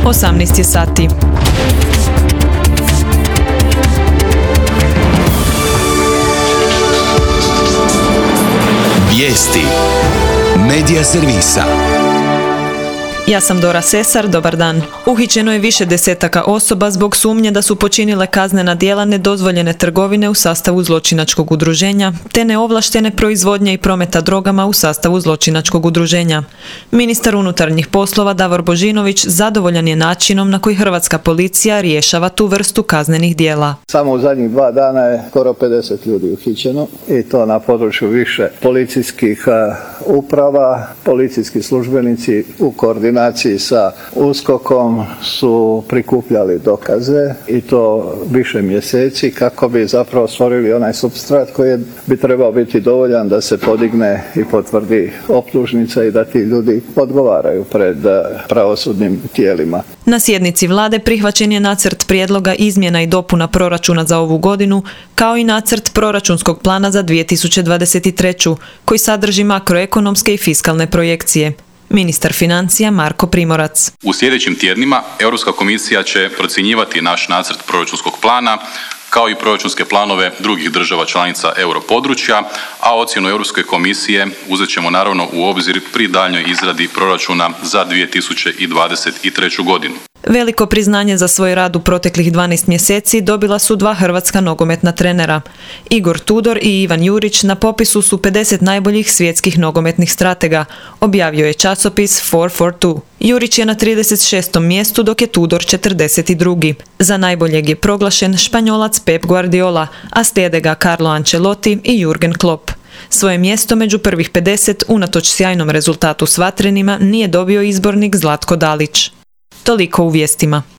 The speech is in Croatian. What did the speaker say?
18 je sati. Vijesti Medija servisa. Ja sam Dora Sesar, dobar dan. Uhićeno je više desetaka osoba zbog sumnje da su počinile kaznena djela nedozvoljene trgovine u sastavu zločinačkog udruženja, te neovlaštene proizvodnje i prometa drogama u sastavu zločinačkog udruženja. Ministar unutarnjih poslova Davor Božinović zadovoljan je načinom na koji hrvatska policija rješava tu vrstu kaznenih djela. Samo u zadnjih 2 dana je skoro 50 ljudi uhićeno i to na području više policijskih uprava. Policijski službenici u koordinaciji sa USKOK-om su prikupljali dokaze i to više mjeseci kako bi zapravo stvorili onaj supstrat koji bi trebao biti dovoljan da se podigne i potvrdi optužnica i da ti ljudi odgovaraju pred pravosudnim tijelima. Na sjednici vlade prihvaćen je nacrt prijedloga izmjena i dopuna proračuna za ovu godinu, kao i nacrt proračunskog plana za 2023. koji sadrži makroekonomske i fiskalne projekcije. Ministar financija Marko Primorac. U sljedećim tjednima Europska komisija će procjenjivati naš nacrt proračunskog plana kao i proračunske planove drugih država članica europodručja, a ocjenu Europske komisije uzet ćemo naravno u obzir pri daljnjoj izradi proračuna za 2023. godinu. Veliko priznanje za svoj rad u proteklih 12 mjeseci dobila su 2 hrvatska nogometna trenera. Igor Tudor i Ivan Jurić na popisu su 50 najboljih svjetskih nogometnih stratega, objavio je časopis 442. Jurić je na 36. mjestu, dok je Tudor 42. Za najboljeg je proglašen Španjolac Pep Guardiola, a slijede ga Carlo Ancelotti i Jurgen Klopp. Svoje mjesto među prvih 50, unatoč sjajnom rezultatu s vatrenima, nije dobio izbornik Zlatko Dalić. Toliko u vijestima.